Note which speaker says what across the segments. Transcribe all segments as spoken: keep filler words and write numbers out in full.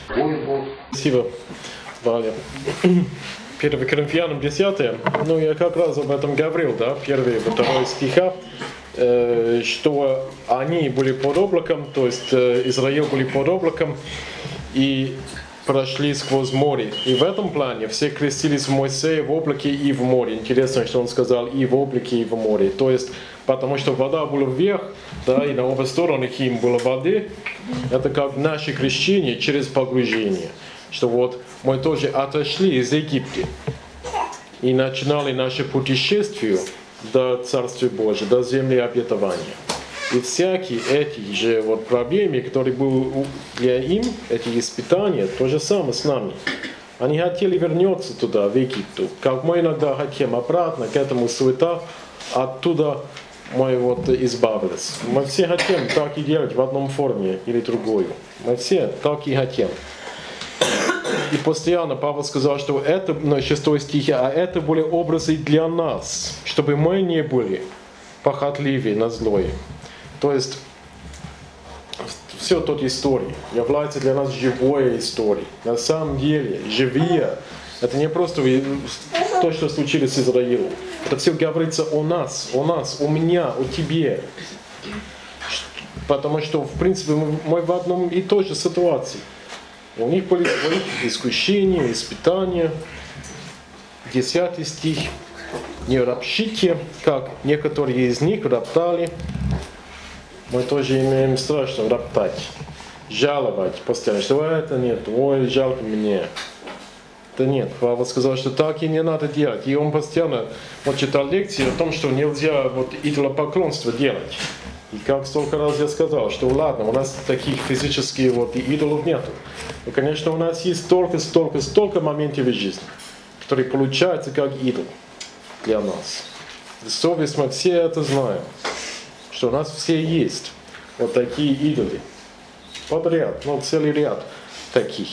Speaker 1: Спасибо, Валя. первое Коринфянам десятое. Ну, я как раз об этом говорил, да, первые второй стиха, э, что они были под облаком, то есть э, Израиль были под облаком и прошли сквозь море. И в этом плане все крестились в Моисее в облаке и в море. Интересно, что он сказал и в облаке, и в море. То есть, потому что вода была вверх, да, и на обе стороны им было воды. Это как наше крещение через погружение. Что вот мы тоже отошли из Египта и начинали наше путешествие до Царствия Божьего, до земли обетования. И всякие эти же вот проблемы, которые были для им, эти испытания, то же самое с нами. Они хотели вернуться туда, в Египту. Как мы иногда хотим обратно к этому суета, оттуда мы вот избавились. Мы все хотим так и делать в одном форме или другую. Мы все так и хотим. И постоянно Павел сказал, что это, на шестой стихе, а это были образы для нас, чтобы мы не были похотливы на злое. То есть, все тут истории является для нас живой историей. На самом деле, живые, это не просто то, что случилось с Израилем. Это все говорится о нас, о нас, о меня, о тебе. Потому что, в принципе, мы в одном и той же ситуации. У них были свои искушения, испытания. Десятый стих. Не ропщите, как некоторые из них роптали. Мы тоже имеем страшно роптать, жаловать постоянно, что это нет, ой, жалко мне. Да нет, Павел сказал, что так и не надо делать. И он постоянно вот, читал лекции о том, что нельзя вот, идолопоклонство делать. И как столько раз я сказал, что ладно, у нас таких физических вот, идолов нету. Но, конечно, у нас есть столько, столько, столько моментов в жизни, которые получаются как идол для нас. Совесть мы все это знаем. Что у нас все есть вот такие идолы. Подряд, ну целый ряд таких.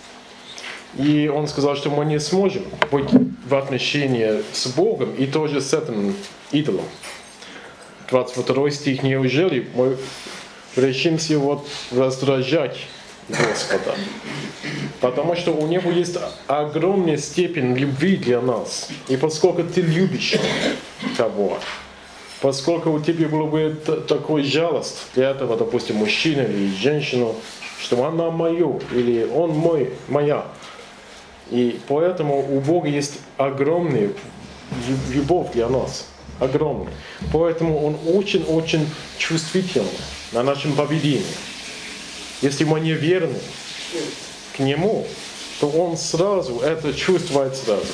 Speaker 1: И он сказал, что мы не сможем быть в отношении с Богом и тоже с этим идолом. двадцать второй стих. Неужели мы решимся вот раздражать Господа? Потому что у Него есть огромная степень любви для нас. И поскольку ты любишь кого, поскольку у тебя было бы такой жалость для этого, допустим, мужчины или женщину, что она моя, или он мой, моя. И поэтому у Бога есть огромная любовь для нас. Огромная. Поэтому Он очень-очень чувствителен на нашем поведении. Если мы не верны к Нему, то Он сразу это чувствует сразу.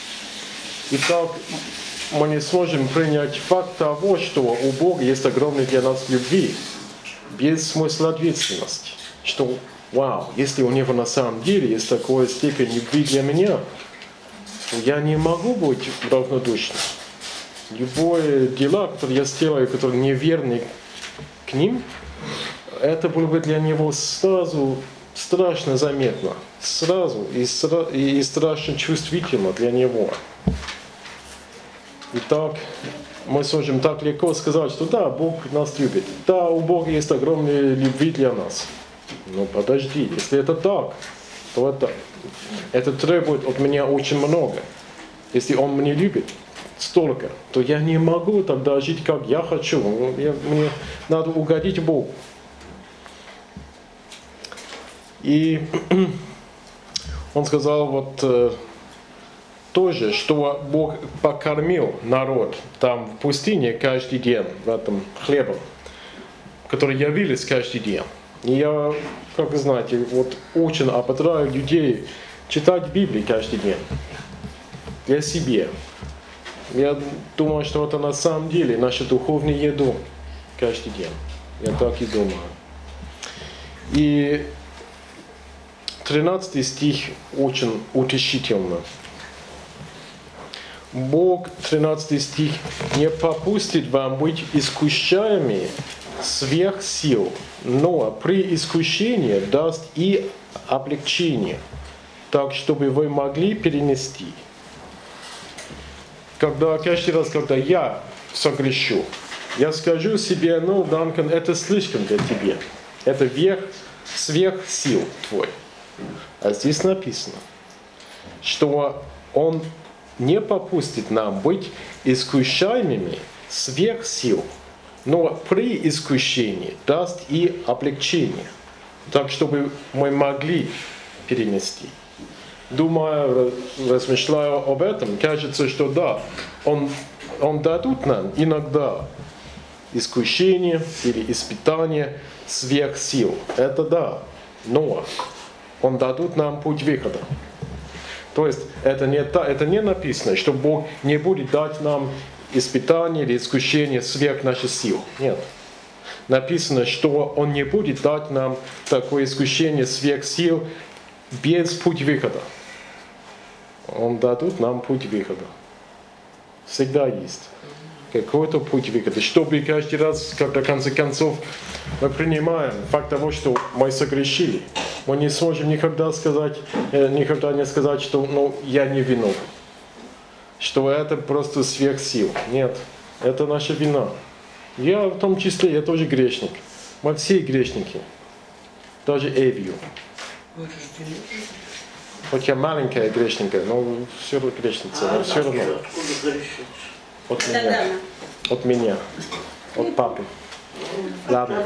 Speaker 1: Итак, мы не сможем принять факт того, что у Бога есть огромная для нас любви, без смысла ответственности. Что, вау, если у Него на самом деле есть такая степень любви для меня, то я не могу быть равнодушным. Любые дела, которые я сделаю, которые неверны к ним, это было бы для Него сразу страшно заметно, сразу и, сра- и страшно чувствительно для Него. Итак, мы сможем так легко сказать, что да, Бог нас любит. Да, у Бога есть огромная любви для нас. Но подожди, если это так, то это, это требует от меня очень много. Если Он меня любит столько, то я не могу тогда жить, как я хочу. Я, мне надо угодить Богу. И он сказал вот тоже, что Бог покормил народ там в пустыне каждый день, в этом хлебом, который явились каждый день. И я, как вы знаете, вот очень ободряю людей читать Библию каждый день для себя. Я думаю, что это на самом деле наша духовная еда каждый день. Я так и думаю. И тринадцатый стих очень утешительно. Бог, тринадцатый стих, не попустит вам быть искушаемыми сверх сил, но при искушении даст и облегчение, так, чтобы вы могли перенести. Когда, каждый раз, когда я согрешу, я скажу себе, ну, Данкан, это слишком для тебя. Это верх, сверх сил твой. А здесь написано, что Он не попустит нам быть искушаемыми сверх сил, но при искушении даст и облегчение, так чтобы мы могли перенести. Думая, размышляя об этом, кажется, что да, Он, он дадут нам иногда искушение или испытание сверх сил. Это да, но Он дадут нам путь выхода. То есть это не, это не написано, что Бог не будет дать нам испытание или искушение сверх наших сил. Нет. Написано, что Он не будет дать нам такое искушение сверх сил без пути выхода. Он дадут нам путь выхода. Всегда есть какой-то путь выхода. Чтобы каждый раз, когда в конце концов мы принимаем факт того, что мы согрешили, мы не сможем никогда сказать, никогда не сказать, что ну, я не виновен. Что это просто сверх сил. Нет, это наша вина. Я в том числе, я тоже грешник. Мы все грешники. Даже Эвию. Хоть я маленькая грешника, но все равно грешница, но все равно. От меня. От меня. От папы. Ладно.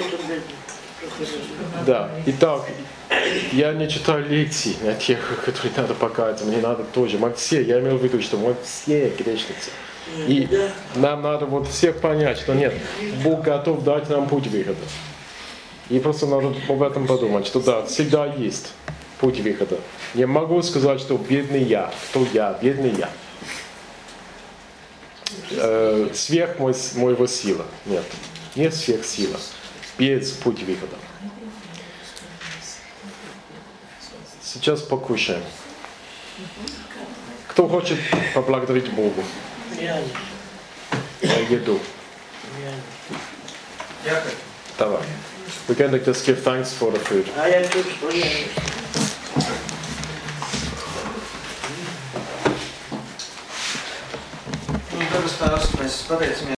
Speaker 1: Да. Итак, я не читаю лекций на тех, которые надо покаяться. Мне надо тоже. Мы все, я имел в виду, что мы все грешницы. И нам надо вот всех понять, что нет, Бог готов дать нам путь выхода. И просто надо об этом подумать, что да, всегда есть путь выхода. Не могу сказать, что бедный я. Кто я? Бедный я. Э, сверх мой, моего сила. Нет. Не сверх сила. Без пути выхода. Сейчас покушаем. Кто хочет поблагодарить Богу? За еду. Давай. We can just give thanks for the food.
Speaker 2: Debes Tēvs, mēs pateicam